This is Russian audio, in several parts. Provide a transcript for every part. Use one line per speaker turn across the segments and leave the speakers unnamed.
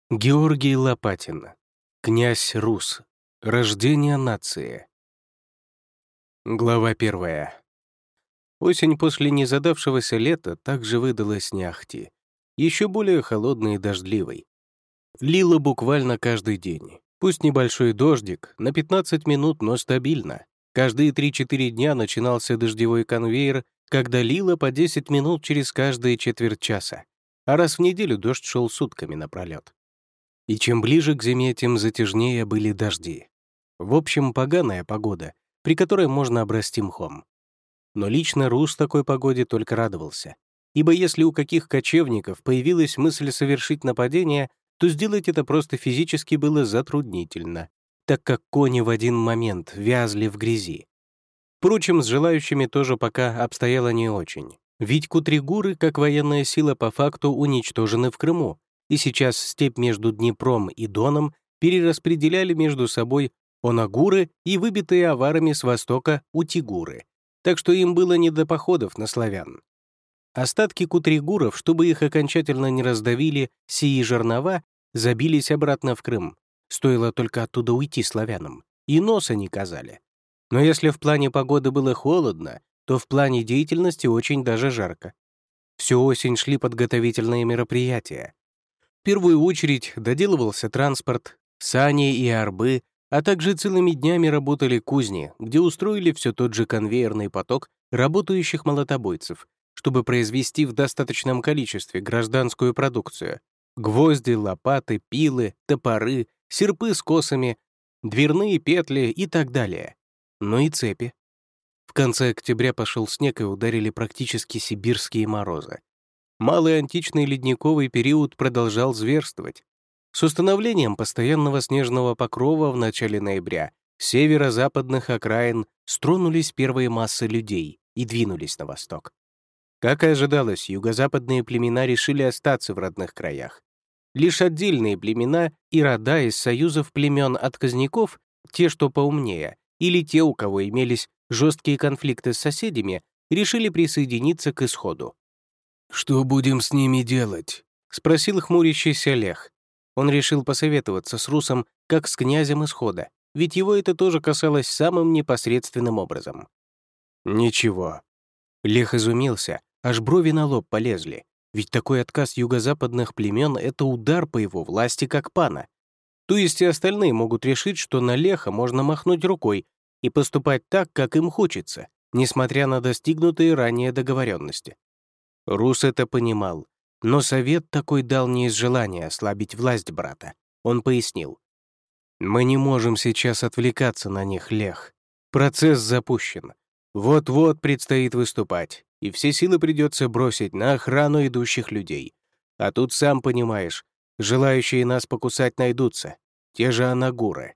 Георгий Лопатин. Князь Рус. Рождение нации. Глава 1. Осень после незадавшегося лета также выдалась не ахти. Еще более холодной и дождливой. Лило буквально каждый день. Пусть небольшой дождик, на 15 минут, но стабильно. Каждые 3-4 дня начинался дождевой конвейер, когда лило по 10 минут через каждые четверть часа. А раз в неделю дождь шел сутками напролет. И чем ближе к зиме, тем затяжнее были дожди. В общем, поганая погода, при которой можно обрасти мхом. Но лично Рус такой погоде только радовался. Ибо если у каких кочевников появилась мысль совершить нападение, то сделать это просто физически было затруднительно, так как кони в один момент вязли в грязи. Впрочем, с желающими тоже пока обстояло не очень. Ведь кутригуры, как военная сила, по факту уничтожены в Крыму, и сейчас степь между Днепром и Доном перераспределяли между собой онагуры и выбитые аварами с востока утигуры, так что им было не до походов на славян. Остатки кутригуров, чтобы их окончательно не раздавили сии жернова, забились обратно в Крым. Стоило только оттуда уйти славянам, и носа не казали. Но если в плане погоды было холодно, то в плане деятельности очень даже жарко. Всю осень шли подготовительные мероприятия. В первую очередь доделывался транспорт, сани и арбы, а также целыми днями работали кузни, где устроили все тот же конвейерный поток работающих молотобойцев, чтобы произвести в достаточном количестве гражданскую продукцию. Гвозди, лопаты, пилы, топоры, серпы с косами, дверные петли и так далее. Ну и цепи. В конце октября пошел снег и ударили практически сибирские морозы. Малый античный ледниковый период продолжал зверствовать. С установлением постоянного снежного покрова в начале ноября с северо-западных окраин стронулись первые массы людей и двинулись на восток. Как и ожидалось, юго-западные племена решили остаться в родных краях. Лишь отдельные племена и рода из союзов племен отказников, те, что поумнее, или те, у кого имелись жесткие конфликты с соседями, решили присоединиться к исходу. «Что будем с ними делать?» — спросил хмурящийся Лех. Он решил посоветоваться с Русом как с князем исхода, ведь его это тоже касалось самым непосредственным образом. «Ничего». Лех изумился, аж брови на лоб полезли, ведь такой отказ юго-западных племен — это удар по его власти как пана. То есть и остальные могут решить, что на Леха можно махнуть рукой и поступать так, как им хочется, несмотря на достигнутые ранее договоренности. Рус это понимал, но совет такой дал не из желания ослабить власть брата. Он пояснил. «Мы не можем сейчас отвлекаться на них, Лех. Процесс запущен. Вот-вот предстоит выступать, и все силы придется бросить на охрану идущих людей. А тут, сам понимаешь, желающие нас покусать найдутся. Те же анагуры».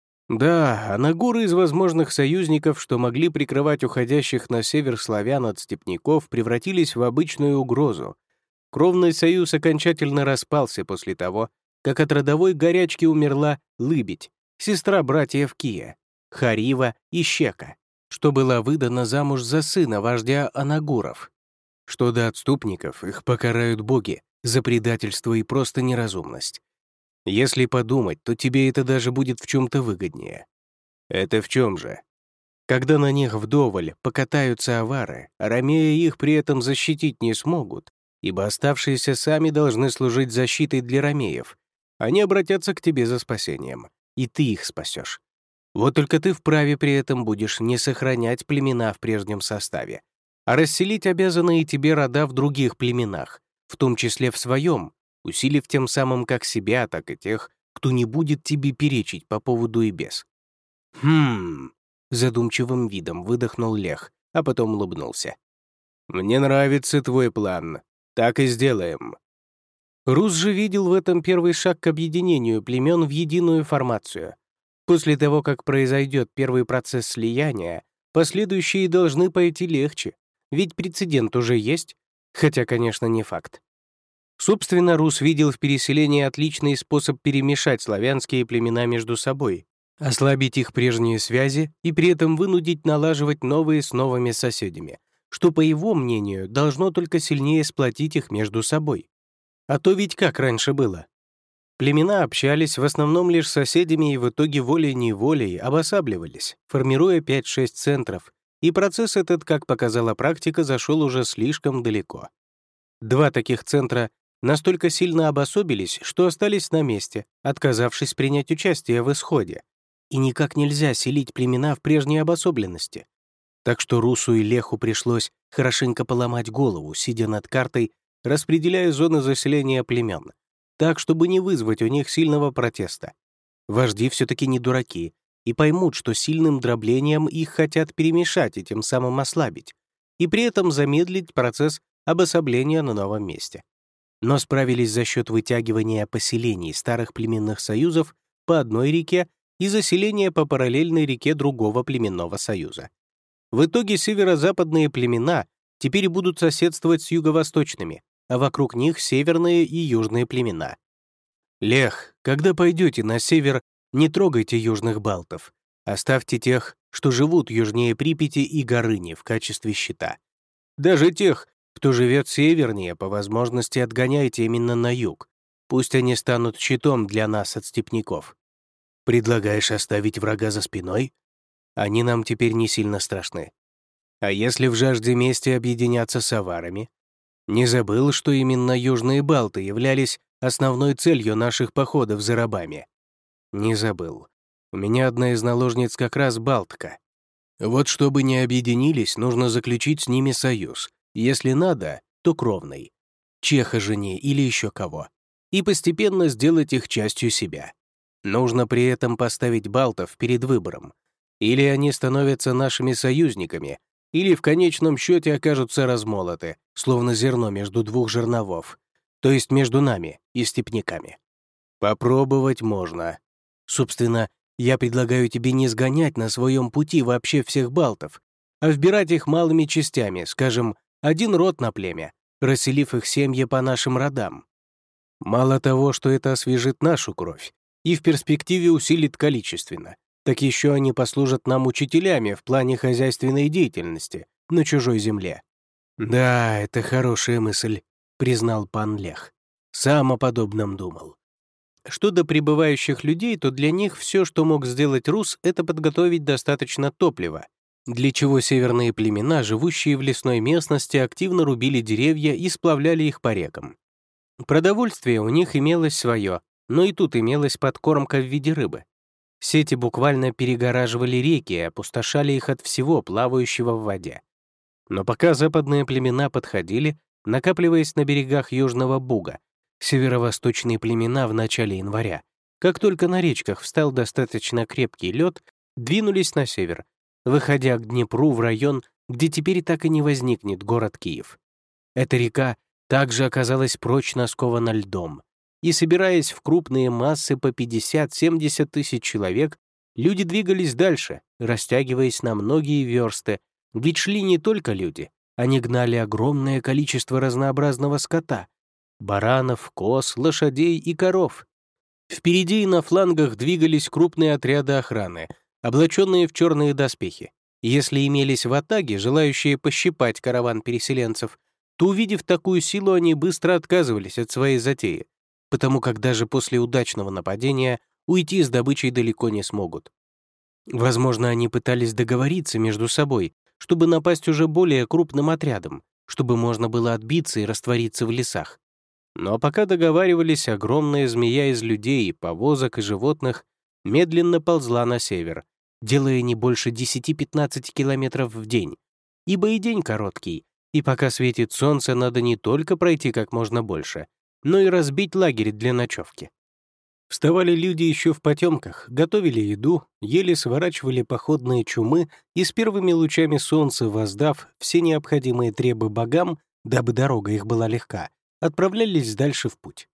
Да, анагуры из возможных союзников, что могли прикрывать уходящих на север славян от степняков, превратились в обычную угрозу. Кровный союз окончательно распался после того, как от родовой горячки умерла Лыбедь, сестра братьев Кия, Харива и Щека, что была выдана замуж за сына вождя анагуров. Что до отступников, их покарают боги за предательство и просто неразумность. Если подумать, то тебе это даже будет в чем-то выгоднее. Это в чем же? Когда на них вдоволь покатаются авары, ромеи их при этом защитить не смогут, ибо оставшиеся сами должны служить защитой для ромеев. Они обратятся к тебе за спасением, и ты их спасешь. Вот только ты вправе при этом будешь не сохранять племена в прежнем составе, а расселить обязанные тебе рода в других племенах, в том числе в своем, усилив тем самым как себя, так и тех, кто не будет тебе перечить по поводу и без. Задумчивым видом выдохнул Лех, а потом улыбнулся. «Мне нравится твой план. Так и сделаем». Рус же видел в этом первый шаг к объединению племен в единую формацию. После того, как произойдет первый процесс слияния, последующие должны пойти легче, ведь прецедент уже есть, хотя, конечно, не факт. Собственно, Рус видел в переселении отличный способ перемешать славянские племена между собой, ослабить их прежние связи и при этом вынудить налаживать новые с новыми соседями, что, по его мнению, должно только сильнее сплотить их между собой. А то ведь как раньше было? Племена общались в основном лишь с соседями и в итоге волей-неволей обосабливались, формируя 5-6 центров, и процесс этот, как показала практика, зашел уже слишком далеко. 2 таких центра настолько сильно обособились, что остались на месте, отказавшись принять участие в исходе. И никак нельзя селить племена в прежней обособленности. Так что Русу и Леху пришлось хорошенько поломать голову, сидя над картой, распределяя зоны заселения племен, так, чтобы не вызвать у них сильного протеста. Вожди все-таки не дураки и поймут, что сильным дроблением их хотят перемешать и тем самым ослабить, и при этом замедлить процесс обособления на новом месте. Но справились за счет вытягивания поселений старых племенных союзов по одной реке и заселения по параллельной реке другого племенного союза. В итоге северо-западные племена теперь будут соседствовать с юго-восточными, а вокруг них северные и южные племена. Лех, когда пойдете на север, не трогайте южных балтов. Оставьте тех, что живут южнее Припяти и Горыни в качестве щита. Даже тех, кто живет севернее, по возможности отгоняйте именно на юг. Пусть они станут щитом для нас от степняков. Предлагаешь оставить врага за спиной? Они нам теперь не сильно страшны. А если в жажде мести объединяться с аварами? Не забыл, что именно южные балты являлись основной целью наших походов за рабами? Не забыл. У меня одна из наложниц как раз балтка. Вот чтобы не объединились, нужно заключить с ними союз. Если надо, то кровный. Чеха жени или еще кого. И постепенно сделать их частью себя. Нужно при этом поставить балтов перед выбором. Или они становятся нашими союзниками, или в конечном счете окажутся размолоты, словно зерно между двух жерновов, то есть между нами и степняками. Попробовать можно. Собственно, я предлагаю тебе не сгонять на своем пути вообще всех балтов, а вбирать их малыми частями, скажем, один род на племя, расселив их семьи по нашим родам. Мало того, что это освежит нашу кровь и в перспективе усилит количественно, так еще они послужат нам учителями в плане хозяйственной деятельности на чужой земле. «Да, это хорошая мысль», — признал пан Лех. «Сам о подобном думал». Что до прибывающих людей, то для них все, что мог сделать Рус, это подготовить достаточно топлива, для чего северные племена, живущие в лесной местности, активно рубили деревья и сплавляли их по рекам. Продовольствие у них имелось свое, но и тут имелась подкормка в виде рыбы. Сети буквально перегораживали реки и опустошали их от всего, плавающего в воде. Но пока западные племена подходили, накапливаясь на берегах Южного Буга, северо-восточные племена в начале января, как только на речках встал достаточно крепкий лед, двинулись на север, выходя к Днепру в район, где теперь так и не возникнет город Киев. Эта река также оказалась прочно скована льдом, и, собираясь в крупные массы по 50-70 тысяч человек, люди двигались дальше, растягиваясь на многие версты, ведь шли не только люди, они гнали огромное количество разнообразного скота — баранов, коз, лошадей и коров. Впереди и на флангах двигались крупные отряды охраны, облаченные в черные доспехи. Если имелись ватаги, желающие пощипать караван переселенцев, то, увидев такую силу, они быстро отказывались от своей затеи, потому как даже после удачного нападения уйти с добычей далеко не смогут. Возможно, они пытались договориться между собой, чтобы напасть уже более крупным отрядом, чтобы можно было отбиться и раствориться в лесах. Но пока договаривались, огромная змея из людей, повозок и животных медленно ползла на север, делая не больше 10-15 километров в день, ибо и день короткий, и пока светит солнце, надо не только пройти как можно больше, но и разбить лагерь для ночевки. Вставали люди еще в потемках, готовили еду, еле сворачивали походные чумы и с первыми лучами солнца, воздав все необходимые требы богам, дабы дорога их была легка, отправлялись дальше в путь.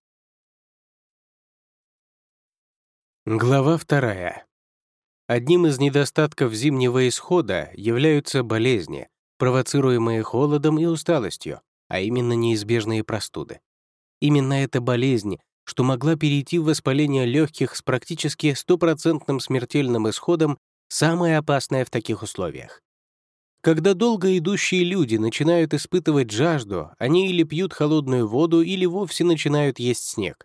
Глава 2. Одним из недостатков зимнего исхода являются болезни, провоцируемые холодом и усталостью, а именно неизбежные простуды. Именно эта болезнь, что могла перейти в воспаление легких с практически стопроцентным смертельным исходом, самая опасная в таких условиях. Когда долго идущие люди начинают испытывать жажду, они или пьют холодную воду, или вовсе начинают есть снег.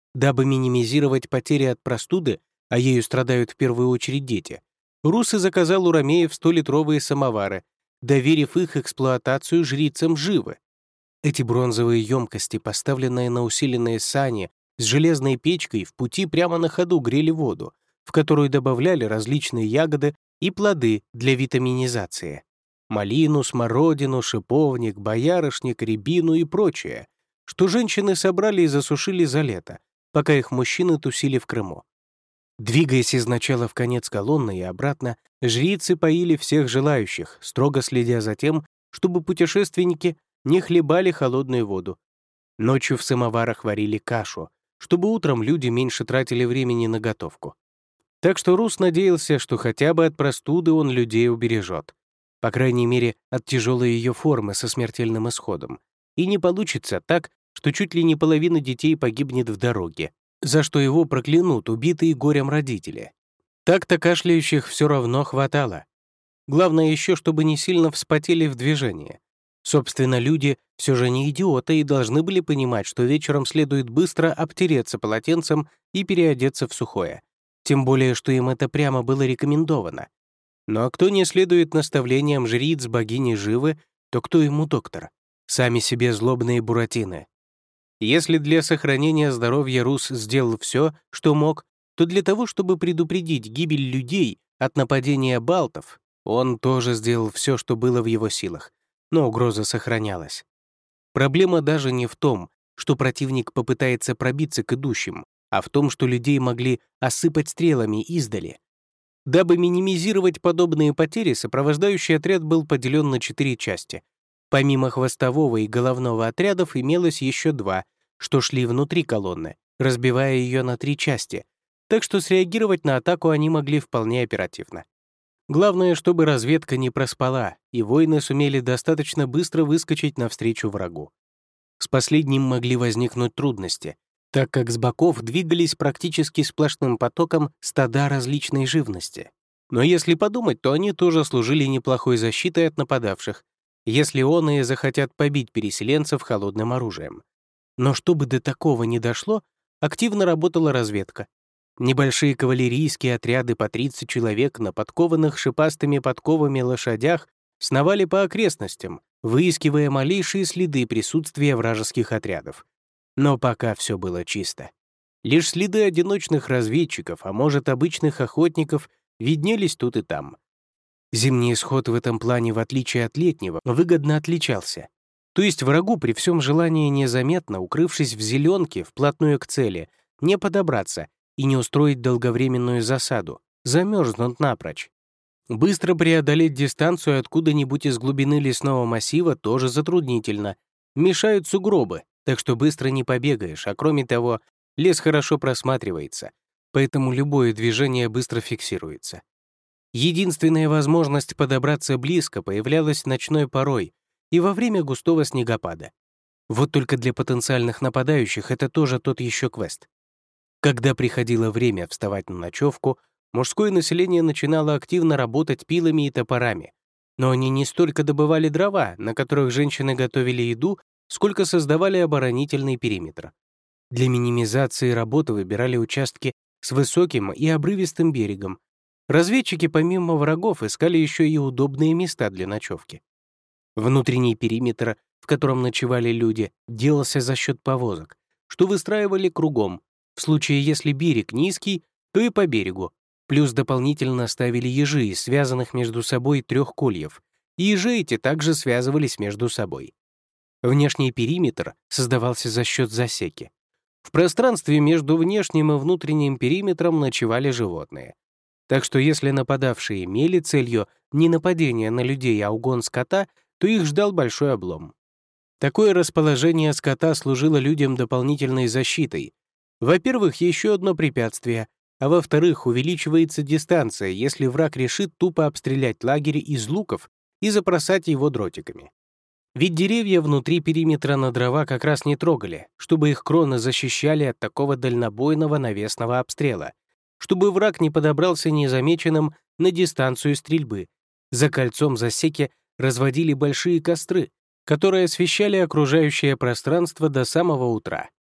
Дабы минимизировать потери от простуды, а ею страдают в первую очередь дети, Рус и заказал у ромеев 100-литровые самовары, доверив их эксплуатацию жрицам Живы. Эти бронзовые емкости, поставленные на усиленные сани с железной печкой, в пути прямо на ходу грели воду, в которую добавляли различные ягоды и плоды для витаминизации. Малину, смородину, шиповник, боярышник, рябину и прочее, что женщины собрали и засушили за лето, пока их мужчины тусили в Крыму. Двигаясь из начала в конец колонны и обратно, жрицы поили всех желающих, строго следя за тем, чтобы путешественники не хлебали холодную воду. Ночью в самоварах варили кашу, чтобы утром люди меньше тратили времени на готовку. Так что Рус надеялся, что хотя бы от простуды он людей убережет. По крайней мере, от тяжелой ее формы со смертельным исходом. И не получится так, что чуть ли не половина детей погибнет в дороге, за что его проклянут убитые горем родители. Так-то кашляющих все равно хватало. Главное еще, чтобы не сильно вспотели в движении. Собственно, люди все же не идиоты и должны были понимать, что вечером следует быстро обтереться полотенцем и переодеться в сухое. Тем более, что им это прямо было рекомендовано. Ну а кто не следует наставлениям жриц богини Живы, то кто ему доктор? Сами себе злобные буратины. Если для сохранения здоровья Рус сделал все, что мог, то для того, чтобы предупредить гибель людей от нападения балтов, он тоже сделал все, что было в его силах, но угроза сохранялась. Проблема даже не в том, что противник попытается пробиться к идущим, а в том, что людей могли осыпать стрелами издали. Дабы минимизировать подобные потери, сопровождающий отряд был поделен на 4 части. Помимо хвостового и головного отрядов имелось еще 2, что шли внутри колонны, разбивая ее на 3 части, так что среагировать на атаку они могли вполне оперативно. Главное, чтобы разведка не проспала, и воины сумели достаточно быстро выскочить навстречу врагу. С последним могли возникнуть трудности, так как с боков двигались практически сплошным потоком стада различной живности. Но если подумать, то они тоже служили неплохой защитой от нападавших, если оные захотят побить переселенцев холодным оружием. Но чтобы до такого не дошло, активно работала разведка. Небольшие кавалерийские отряды по 30 человек на подкованных шипастыми подковами лошадях сновали по окрестностям, выискивая малейшие следы присутствия вражеских отрядов. Но пока все было чисто. Лишь следы одиночных разведчиков, а может, обычных охотников, виднелись тут и там. Зимний исход в этом плане, в отличие от летнего, выгодно отличался. То есть врагу при всем желании незаметно, укрывшись в зеленке, вплотную к цели, не подобраться и не устроить долговременную засаду, замерзнут напрочь. Быстро преодолеть дистанцию откуда-нибудь из глубины лесного массива тоже затруднительно. Мешают сугробы, так что быстро не побегаешь, а кроме того, лес хорошо просматривается, поэтому любое движение быстро фиксируется. Единственная возможность подобраться близко появлялась ночной порой и во время густого снегопада. Вот только для потенциальных нападающих это тоже тот еще квест. Когда приходило время вставать на ночевку, мужское население начинало активно работать пилами и топорами, но они не столько добывали дрова, на которых женщины готовили еду, сколько создавали оборонительный периметр. Для минимизации работы выбирали участки с высоким и обрывистым берегом. Разведчики помимо врагов искали еще и удобные места для ночевки. Внутренний периметр, в котором ночевали люди, делался за счет повозок, что выстраивали кругом. В случае, если берег низкий, то и по берегу. Плюс дополнительно ставили ежи из связанных между собой 3 кольев, и ежи эти также связывались между собой. Внешний периметр создавался за счет засеки. В пространстве между внешним и внутренним периметром ночевали животные. Так что если нападавшие имели целью не нападение на людей, а угон скота, то их ждал большой облом. Такое расположение скота служило людям дополнительной защитой. Во-первых, еще одно препятствие, а во-вторых, увеличивается дистанция, если враг решит тупо обстрелять лагерь из луков и забросать его дротиками. Ведь деревья внутри периметра на дрова как раз не трогали, чтобы их кроны защищали от такого дальнобойного навесного обстрела, чтобы враг не подобрался незамеченным на дистанцию стрельбы. За кольцом засеки разводили большие костры, которые освещали окружающее пространство до самого утра.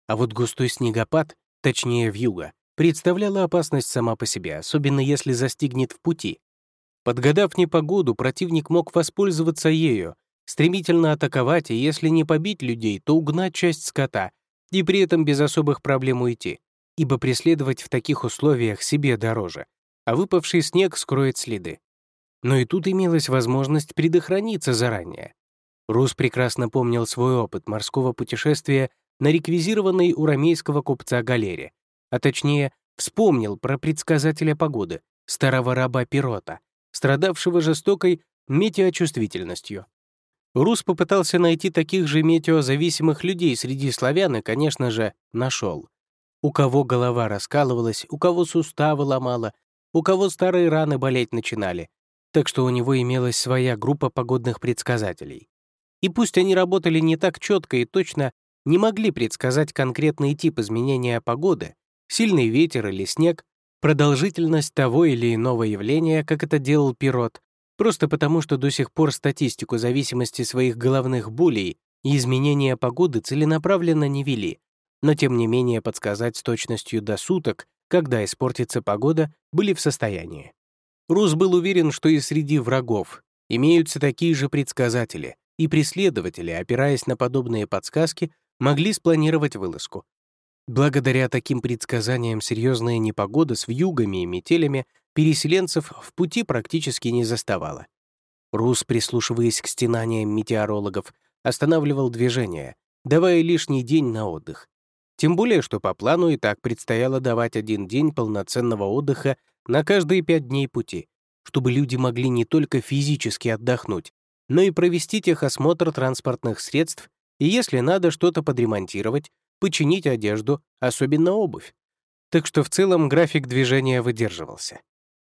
А вот густой снегопад, точнее вьюга, представляла опасность сама по себе, особенно если застигнет в пути. Подгадав непогоду, противник мог воспользоваться ею, стремительно атаковать и, если не побить людей, то угнать часть скота и при этом без особых проблем уйти, ибо преследовать в таких условиях себе дороже, а выпавший снег скроет следы. Но и тут имелась возможность предохраниться заранее. Рус прекрасно помнил свой опыт морского путешествия на реквизированной у ромейского купца галере, а точнее, вспомнил про предсказателя погоды, старого раба Пирота, страдавшего жестокой метеочувствительностью. Рус попытался найти таких же метеозависимых людей среди славян и, конечно же, нашел. У кого голова раскалывалась, у кого суставы ломало, у кого старые раны болеть начинали, так что у него имелась своя группа погодных предсказателей. И пусть они работали не так четко и точно, не могли предсказать конкретный тип изменения погоды, сильный ветер или снег, продолжительность того или иного явления, как это делал Пирот, просто потому что до сих пор статистику зависимости своих головных болей и изменения погоды целенаправленно не вели, но тем не менее подсказать с точностью до суток, когда испортится погода, были в состоянии. Рус был уверен, что и среди врагов имеются такие же предсказатели, и преследователи, опираясь на подобные подсказки, могли спланировать вылазку. Благодаря таким предсказаниям серьезная непогода с вьюгами и метелями переселенцев в пути практически не заставала. Рус, прислушиваясь к стенаниям метеорологов, останавливал движение, давая лишний день на отдых. Тем более, что по плану и так предстояло давать 1 день полноценного отдыха на каждые 5 дней пути, чтобы люди могли не только физически отдохнуть, но и провести техосмотр транспортных средств и, если надо, что-то подремонтировать, починить одежду, особенно обувь. Так что в целом график движения выдерживался.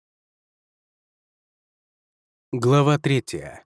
Глава 3.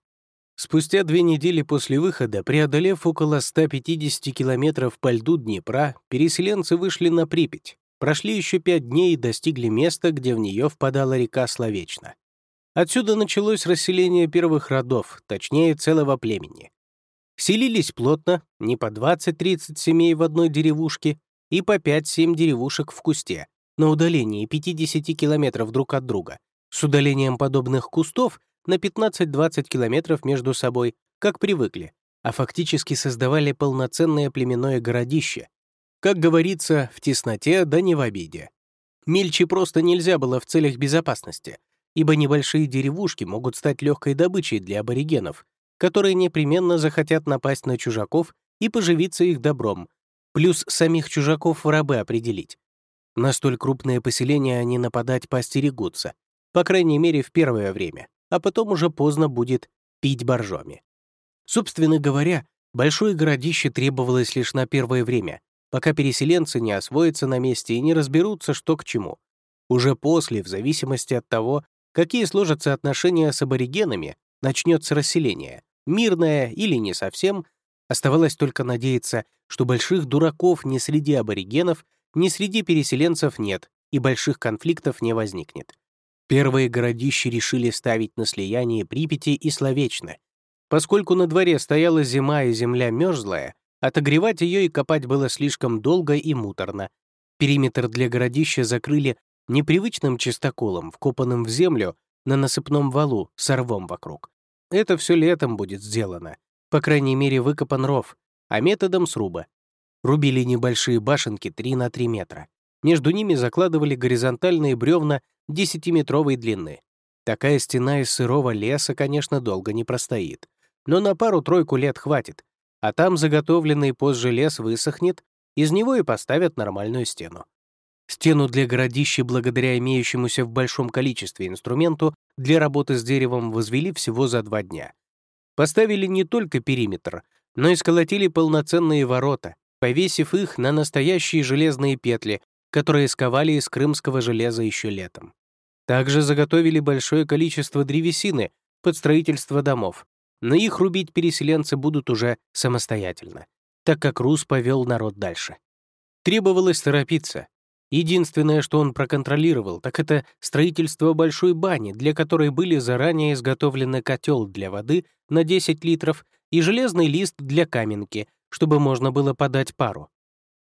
Спустя 2 недели после выхода, преодолев около 150 километров по льду Днепра, переселенцы вышли на Припять, прошли еще 5 дней и достигли места, где в нее впадала река Словечна. Отсюда началось расселение первых родов, точнее, целого племени. Селились плотно, не по 20-30 семей в одной деревушке и по 5-7 деревушек в кусте, на удалении 50 километров друг от друга, с удалением подобных кустов на 15-20 километров между собой, как привыкли, а фактически создавали полноценное племенное городище. Как говорится, в тесноте да не в обиде. Мельче просто нельзя было в целях безопасности, ибо небольшие деревушки могут стать легкой добычей для аборигенов, которые непременно захотят напасть на чужаков и поживиться их добром, плюс самих чужаков в рабы определить. На столь крупные поселения они нападать поостерегутся, по крайней мере в первое время, а потом уже поздно будет пить боржоми. Собственно говоря, большое городище требовалось лишь на первое время, пока переселенцы не освоятся на месте и не разберутся, что к чему. Уже после, в зависимости от того, какие сложатся отношения с аборигенами, начнется расселение, мирное или не совсем, оставалось только надеяться, что больших дураков ни среди аборигенов, ни среди переселенцев нет и больших конфликтов не возникнет. Первые городища решили ставить на слияние Припяти и Словечны. Поскольку на дворе стояла зима и земля мерзлая, отогревать ее и копать было слишком долго и муторно. Периметр для городища закрыли непривычным чистоколом, вкопанным в землю на насыпном валу с рвом вокруг. Это все летом будет сделано. По крайней мере, выкопан ров, а методом сруба. Рубили небольшие башенки 3 на 3 метра. Между ними закладывали горизонтальные бревна 10-метровой длины. Такая стена из сырого леса, конечно, долго не простоит. Но на пару-тройку лет хватит. А там заготовленный позже лес высохнет, из него и поставят нормальную стену. Стену для городища, благодаря имеющемуся в большом количестве инструменту для работы с деревом, возвели всего за 2 дня. Поставили не только периметр, но и сколотили полноценные ворота, повесив их на настоящие железные петли, которые сковали из крымского железа еще летом. Также заготовили большое количество древесины под строительство домов, но их рубить переселенцы будут уже самостоятельно, так как Рус повел народ дальше. Требовалось торопиться. Единственное, что он проконтролировал, так это строительство большой бани, для которой были заранее изготовлены котел для воды на 10 литров и железный лист для каменки, чтобы можно было подать пару.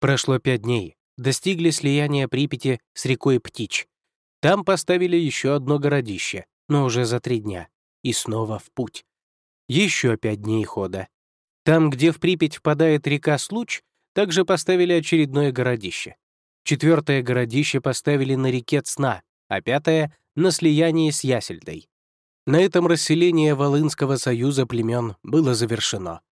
Прошло 5 дней. Достигли слияния Припяти с рекой Птич. Там поставили еще одно городище, но уже за 3 дня. И снова в путь. Еще 5 дней хода. Там, где в Припять впадает река Случ, также поставили очередное городище. 4-е городище поставили на реке Цна, а 5-е — на слиянии с Ясельдой. На этом расселение Волынского союза племен было завершено.